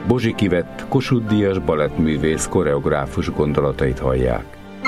Bozsik Ivett, Kossuth-díjas balettművész, koreográfus gondolatait hallják.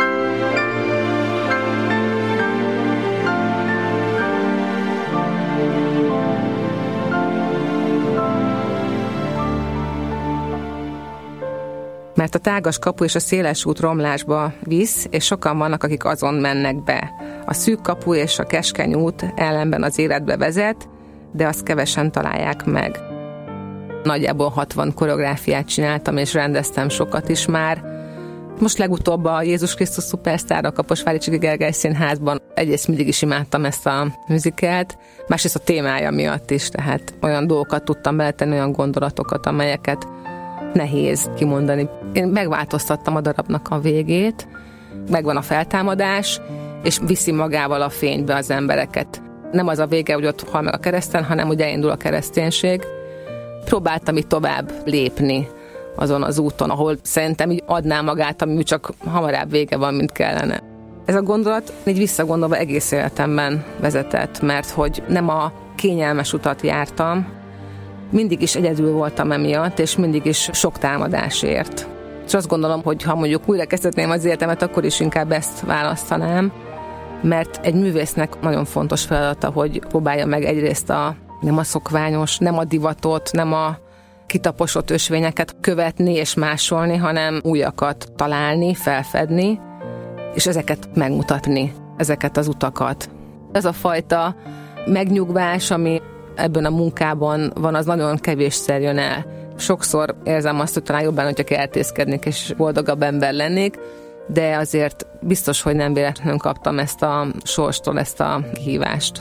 Mert a tágas kapu és a széles út romlásba visz, és sokan vannak, akik azon mennek be. A szűk kapu és a keskeny út ellenben az életbe vezet, de azt kevesen találják meg. Nagyjából 60 koreográfiát csináltam, és rendeztem sokat is már. Most legutóbb a Jézus Krisztus Szupersztár a Kaposvári Csiki Gergely Színházban. Egyrészt mindig is imádtam ezt a musicalt, másrészt a témája miatt is, tehát olyan dolgokat tudtam beletenni, olyan gondolatokat, amelyeket nehéz kimondani. Én megváltoztattam a darabnak a végét, megvan a feltámadás, és viszi magával a fénybe az embereket. Nem az a vége, hogy ott hal meg a kereszten, hanem hogy elindul a kereszténység. Próbáltam így tovább lépni azon az úton, ahol szerintem így adná magát, ami csak hamarabb vége van, mint kellene. Ez a gondolat így visszagondolva egész életemben vezetett, mert hogy nem a kényelmes utat jártam, mindig is egyedül voltam emiatt, és mindig is sok támadásért. És azt gondolom, hogy ha mondjuk újra kezdetném az életemet, akkor is inkább ezt választanám, mert egy művésznek nagyon fontos feladata, hogy próbálja meg egyrészt nem a szokványos, nem a divatot, nem a kitaposott ösvényeket követni és másolni, hanem újakat találni, felfedni, és ezeket megmutatni, ezeket az utakat. Ez a fajta megnyugvás, ami ebben a munkában van, az nagyon kevésszer jön el. Sokszor érzem azt, hogy talán jobban, hogyha keltészkednék és boldogabb ember lennék, de azért biztos, hogy nem véletlenül kaptam ezt a sorstól, ezt a hívást.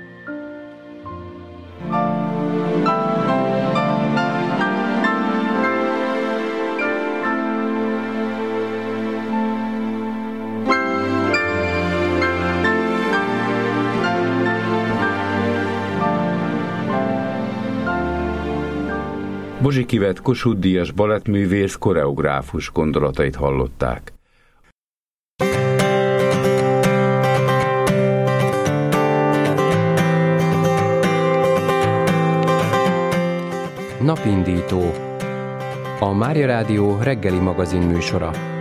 Bozsik Ivett, Kossuth-díjas balettművész, koreográfus gondolatait hallották. Napindító. A Mária Rádió reggeli magazin műsora.